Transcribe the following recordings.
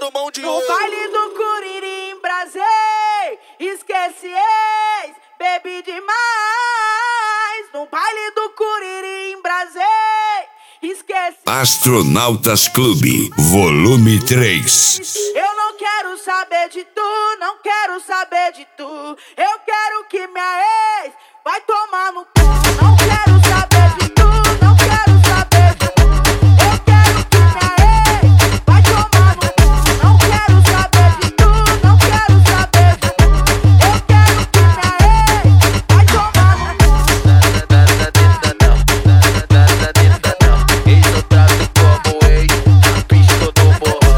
metendo mão de No ouro. baile do Curirim, brasei, esqueci ex, bebi demais. No baile do Curirim, brasei, esqueci. Astronautas Clube, volume 3. Eu não quero saber de tu, não quero saber de tu. Eu quero que minha ex vai tomar no cu. Não quero saber de tu, não quero saber de tu. Eu quero que minha ex vai tomar no cu. Não quero saber de tu, não quero saber de tu. Eu quero que minha ex vai tomar no cu. Ex eu trato como ex, na pista do borrão.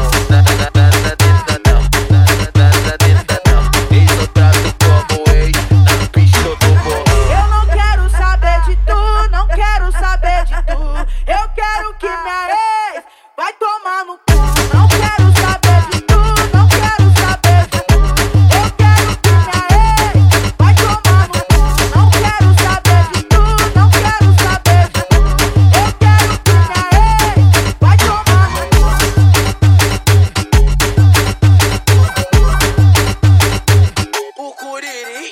Ex eu trato como ex, na pista do borrão. Eu não quero saber de tu, não quero saber de tu. Eu quero que minha ex vai tomar no cu. Não quero saber de tu, não quero saber de tu. Eu quero que minha ex vai tomar no cu. Não quero saber de tu, não quero saber de tu. Eu quero que minha ex vai tomar no cu. O Curirim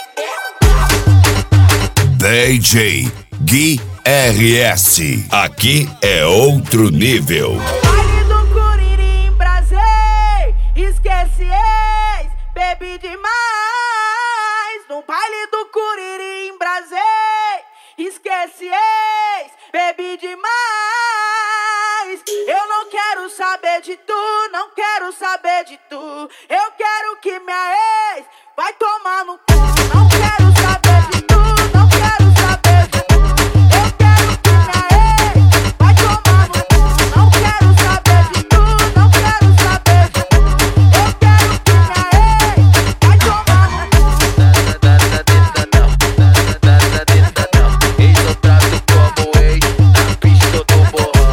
DJ Gui RS. Aqui é outro nível. Baile do Curirim, brasei, esqueci ex, bebi demais. No baile do Curirim, brasei, esqueci ex, bebi demais. Eu não quero saber de tu, não quero saber de tu. Eu quero que minha ex vai tomar no cu. Não quero saber de tu, não quero saber de tu. Eu quero que minha ex vai tomar no cu. Não quero saber de tu, não quero saber de tu. Eu quero que minha ex vai tomar no cu. Ex eu trato como ex, na pista do borrão.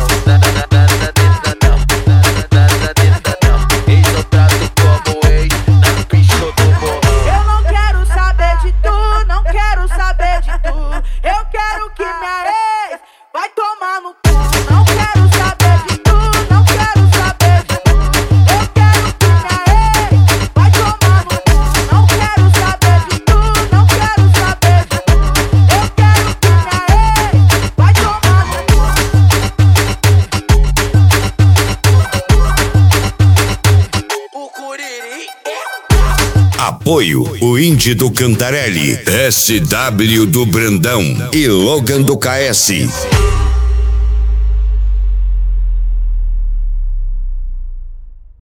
Ex eu trato como ex, na pista do borrão. Eu não quero saber de tu, não quero saber de tu. Eu quero que minha ex vai tomar no cu. Não quero saber de tu, não quero saber de tu. Eu quero que minha ex vai tomar no cu. Não quero saber de tu, não quero saber de tu. Eu quero que minha ex vai tomar no cu. O Curirim Apoio: o Indie do Cantarelli, SW do Brandão e Logan do KS.